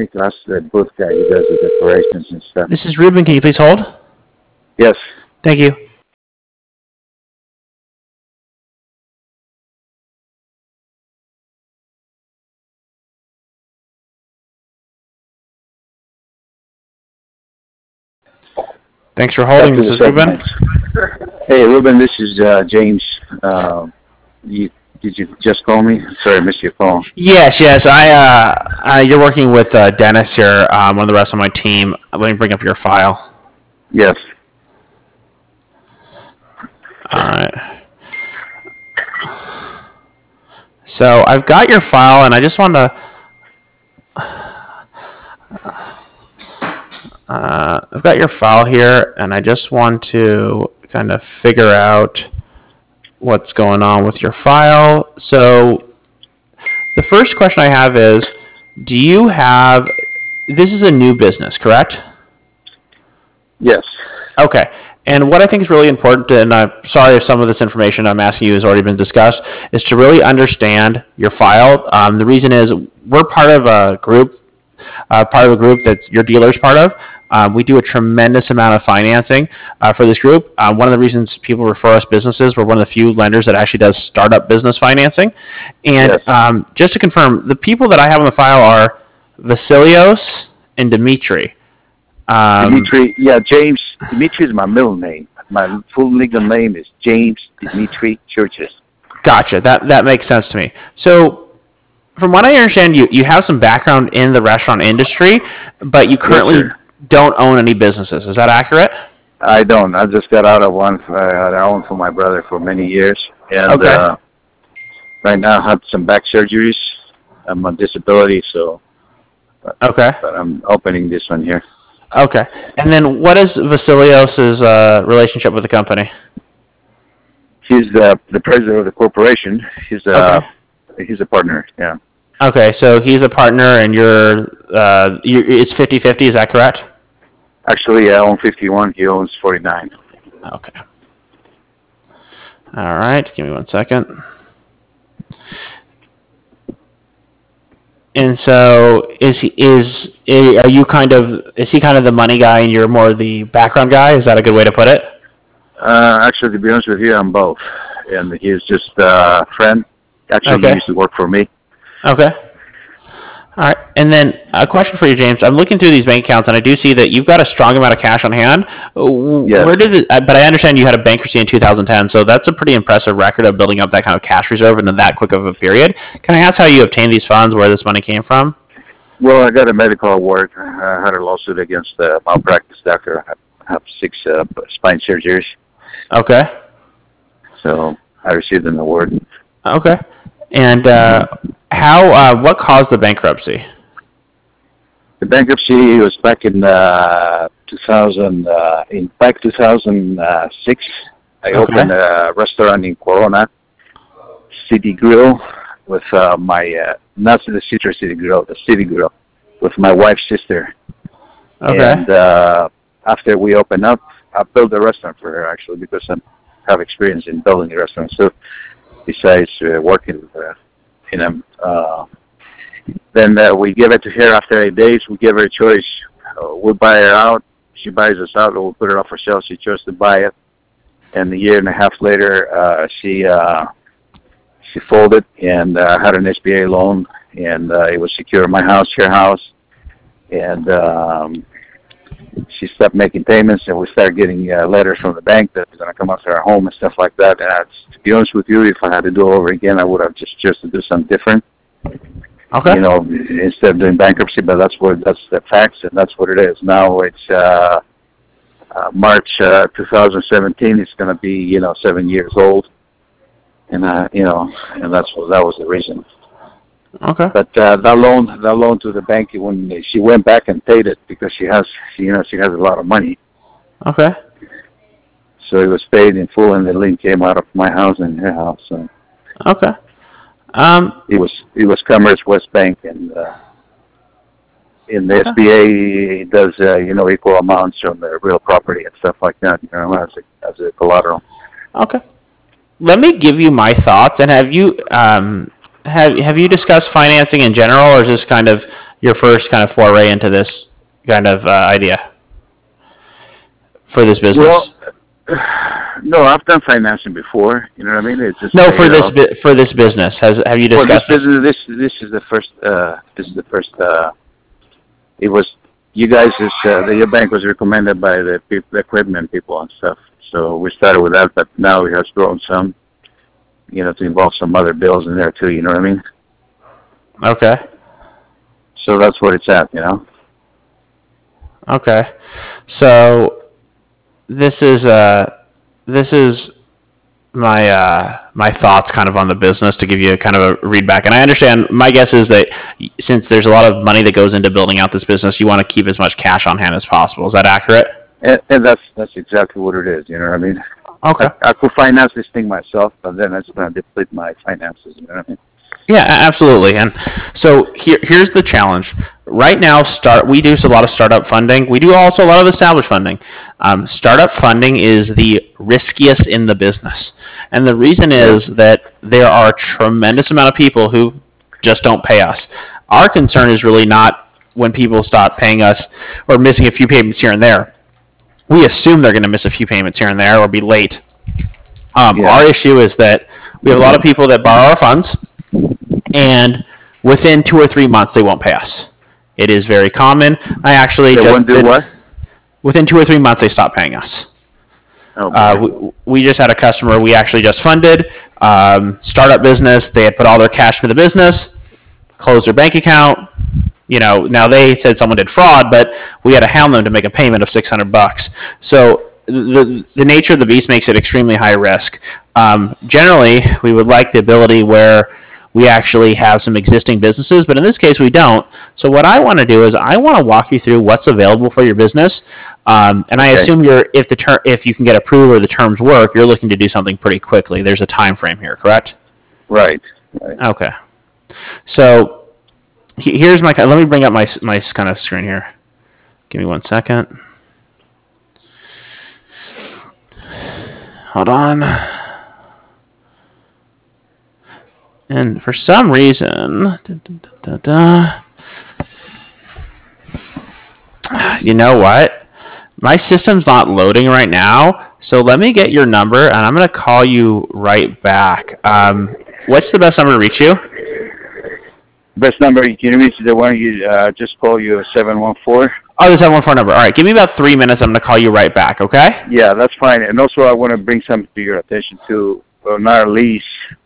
me to ask the booth guy who does the decorations and stuff. This is Ruben. Can you please hold? Yes. Thank you. Thanks for holding. This is Ruben. Hey, Ruben, this is James. Did you just call me? Sorry, I missed your call. Yes. You're working with Dennis here, one of the rest of my team. Let me bring up your file. Yes. All right. So I've got your file, and I just want to. I've got your file here, and I just want to kind of figure out what's going on with your file. So the first question I have is, do you have, this is a new business, correct? Yes. Okay. And what I think is really important, and I'm sorry if some of this information I'm asking you has already been discussed, is to really understand your file. The reason is we're part of a group that your dealer's part of. We do a tremendous amount of financing for this group. One of the reasons people refer us businesses, we're one of the few lenders that actually does startup business financing. And Yes. Just to confirm, the people that I have on the file are Vasilios and Dimitri. Dimitri, yeah, James. Dimitri is my middle name. My full legal name is James Dimitri Churches. Gotcha. That makes sense to me. So, from what I understand, you have some background in the restaurant industry, but you currently don't own any businesses. Is that accurate? I don't. I just got out of one. I owned for my brother for many years, and right now I have some back surgeries. I'm on disability, so. But I'm opening this one here. Okay. And then what is Vasilios' relationship with the company? He's the president of the corporation. He's a partner. Yeah. Okay, so he's a partner, and it's 50-50. Is that correct? Actually, I own 51. He owns 49. Okay. All right. Give me 1 second. And so, is he kind of the money guy, and you're more the background guy? Is that a good way to put it? Actually, to be honest with you, I'm both. And he's just a friend. Actually, he used to work for me. Okay. All right. And then a question for you, James. I'm looking through these bank accounts, and I do see that you've got a strong amount of cash on hand. Yes. But I understand you had a bankruptcy in 2010, so that's a pretty impressive record of building up that kind of cash reserve in that quick of a period. Can I ask how you obtained these funds, where this money came from? Well, I got a medical award. I had a lawsuit against a malpractice doctor. I have 6 spine surgeries. Okay. So I received an award. Okay. And what caused the bankruptcy? The bankruptcy was back in 2006. I opened a restaurant in Corona City Grill with not the Citrus City Grill, the City Grill, with my wife's sister. Okay. And after we opened up, I built a restaurant for her, actually, because I have experience in building a restaurant. So besides working in them. Then we give it to her after 8 days. We give her a choice. We'll buy her out. She buys us out, or we'll put it up for sale. She chose to buy it. And a year and a half later, she folded and had an SBA loan, and it was secure. My house, her house, and she stopped making payments, and we started getting letters from the bank that was going to come after our home and stuff like that. And to be honest with you, if I had to do it over again, I would have just chosen to do something different. Okay. Instead of doing bankruptcy, but that's the facts, and that's what it is. Now it's March 2017. It's going to be 7 years old, and that was the reason. Okay. But that loan to the bank, when she went back and paid it, because she has a lot of money. Okay. So it was paid in full, and the lien came out of my house and her house. So. Okay. It was Commerce West Bank, and in the SBA it does equal amounts from the real property and stuff like that, as a collateral. Okay. Let me give you my thoughts. And have you discussed financing in general, or is this kind of your first kind of foray into this kind of idea for this business? Well, no, I've done financing before. You know what I mean? It's just no, for this business. Have you discussed this business? This is the first. This is the first. It was you guys. Your bank was recommended by the equipment people and stuff. So we started with that, but now it has grown some. You know, to involve some other bills in there too. You know what I mean? Okay. So that's where it's at. You know. Okay. So this is my thoughts kind of on the business to give you kind of a read back. And I understand, my guess is that since there's a lot of money that goes into building out this business, you want to keep as much cash on hand as possible. Is that accurate? And that's exactly what it is. You know what I mean? Okay. I could finance this thing myself, but then it's going to deplete my finances. You know what I mean? Yeah, absolutely. And so here's the challenge. Right now, we do a lot of startup funding. We do also a lot of established funding. Startup funding is the riskiest in the business. And the reason is that there are a tremendous amount of people who just don't pay us. Our concern is really not when people stop paying us or missing a few payments here and there. We assume they're going to miss a few payments here and there or be late. Our issue is that we have a lot of people that borrow our funds, and within 2 or 3 months they won't pay us. It is very common. Within 2 or 3 months they stop paying us. We just had a customer we actually just funded, startup business. They had put all their cash into the business, closed their bank account. You know, now they said someone did fraud, but we had to hound them to make a payment of $600. So the nature of the beast makes it extremely high risk. Generally, we would like the ability where we actually have some existing businesses, but in this case we don't. So what I want to do is I want to walk you through what's available for your business. And I assume if you can get approved or the terms work, you're looking to do something pretty quickly. There's a time frame here, correct? Right. Okay. So here's let me bring up my kind of screen here. Give me 1 second. Hold on. And for some reason, you know what? My system's not loading right now, so let me get your number, and I'm going to call you right back. What's the best number to reach you? Best number you can reach is the one you just call you 714. Oh, the 714 number. All right, give me about 3 minutes. I'm going to call you right back, okay? Yeah, that's fine. And also I want to bring something to your attention, too. On our lease,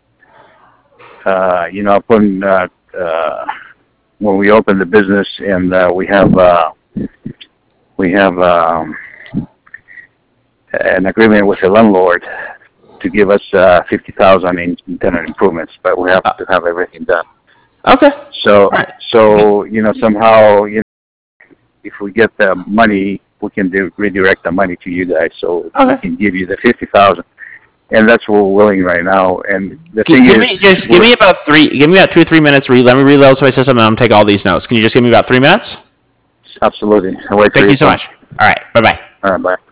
upon when we open the business, and we have an agreement with the landlord to give us $50,000 in tenant improvements, but we have to have everything done. Okay. So somehow, if we get the money, we can redirect the money to you guys, so we can give you the $50,000. And that's what we're willing right now. And the thing is, give me about 2 or 3 minutes. Let me reload my system, and I'm gonna take all these notes. Can you just give me about 3 minutes? Absolutely. Thank you so much. All right. Bye-bye. All right. Bye.